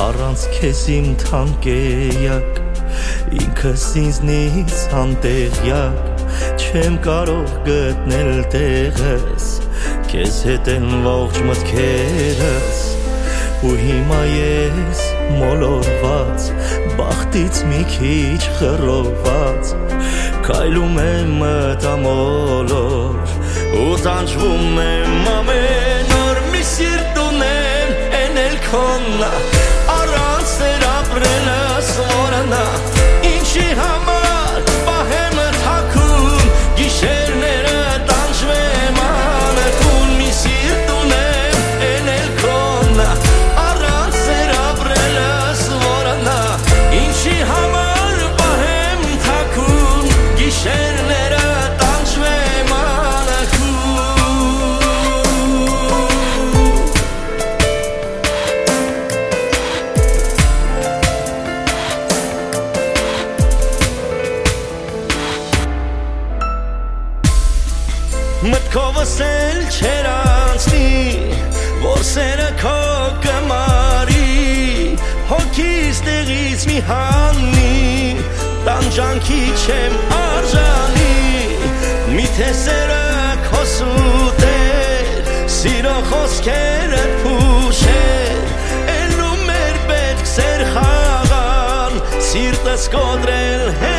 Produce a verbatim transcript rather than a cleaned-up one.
առանց քեզ իմ թանկեյակ ինքս ինձնից անտեղյակ չեմ կարող գտնել տեղս քեզ հետ են ողջ մտքերս ու հիմա ես մոլորված բախտից մի քիչ խռոված քայլում եմ մտամոլոր ու տանջվում եմ ամեն օր մի սիրտ ունեմ են էլ քոննա առանց դեր ապրելս որնա ինչի համար պահեմ թաքուն գիշերները տանջվեմ անքուն մի սիրտ ունեմ են էլ քոննա առանց դեր ապրելս որնա ինչի համար պահեմ թաքուն գիշերները տանջվեմ մտքովս էլ չեր անցնի որ սերը քո կմարի հոգիս տեղից մի հանի տանջանքի չեմ արժանի միթե սերը քո սուտեր սիրո խոսքերդ փուշեր ելնում էր պետք սեր խաղան սիրտս կոտրել